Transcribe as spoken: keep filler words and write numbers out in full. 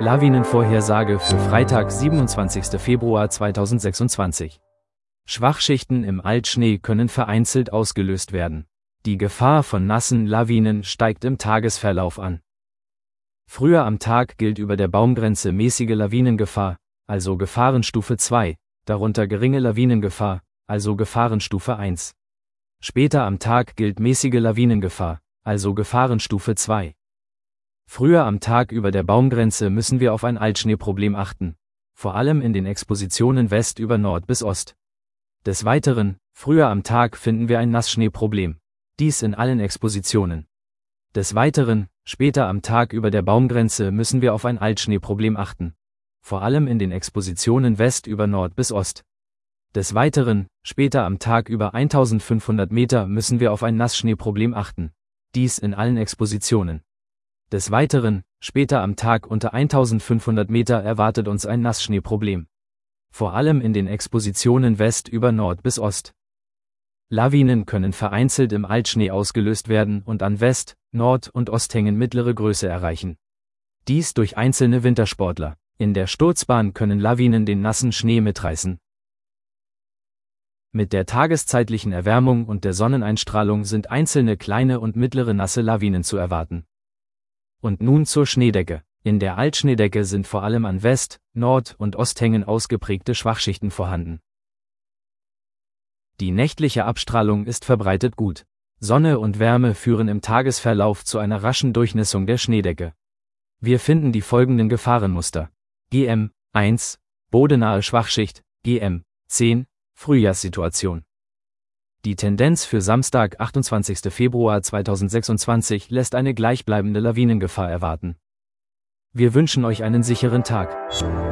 Lawinenvorhersage für Freitag, siebenundzwanzigster Februar zweitausendsechsundzwanzig. Schwachschichten im Altschnee können vereinzelt ausgelöst werden. Die Gefahr von nassen Lawinen steigt im Tagesverlauf an. Früher am Tag gilt über der Baumgrenze mäßige Lawinengefahr, also Gefahrenstufe zwei, darunter geringe Lawinengefahr, also Gefahrenstufe eins. Später am Tag gilt mäßige Lawinengefahr, also Gefahrenstufe zwei. Früher am Tag über der Baumgrenze müssen wir auf ein Altschneeproblem achten, vor allem in den Expositionen West über Nord bis Ost. Des Weiteren, früher am Tag finden wir ein Nassschneeproblem, dies in allen Expositionen. Des Weiteren, später am Tag über der Baumgrenze müssen wir auf ein Altschneeproblem achten, vor allem in den Expositionen West über Nord bis Ost. Des Weiteren, später am Tag über eintausendfünfhundert Meter müssen wir auf ein Nassschneeproblem achten, dies in allen Expositionen. Des Weiteren, später am Tag unter eintausendfünfhundert Meter erwartet uns ein Nassschneeproblem. Vor allem in den Expositionen West über Nord bis Ost. Lawinen können vereinzelt im Altschnee ausgelöst werden und an West-, Nord- und Osthängen mittlere Größe erreichen. Dies durch einzelne Wintersportler. In der Sturzbahn können Lawinen den nassen Schnee mitreißen. Mit der tageszeitlichen Erwärmung und der Sonneneinstrahlung sind einzelne kleine und mittlere nasse Lawinen zu erwarten. Und nun zur Schneedecke. In der Altschneedecke sind vor allem an West-, Nord- und Osthängen ausgeprägte Schwachschichten vorhanden. Die nächtliche Abstrahlung ist verbreitet gut. Sonne und Wärme führen im Tagesverlauf zu einer raschen Durchnässung der Schneedecke. Wir finden die folgenden Gefahrenmuster. G M eins, bodenahe Schwachschicht, G M zehn, Frühjahrssituation. Die Tendenz für Samstag, achtundzwanzigster Februar zweitausendsechsundzwanzig lässt eine gleichbleibende Lawinengefahr erwarten. Wir wünschen euch einen sicheren Tag.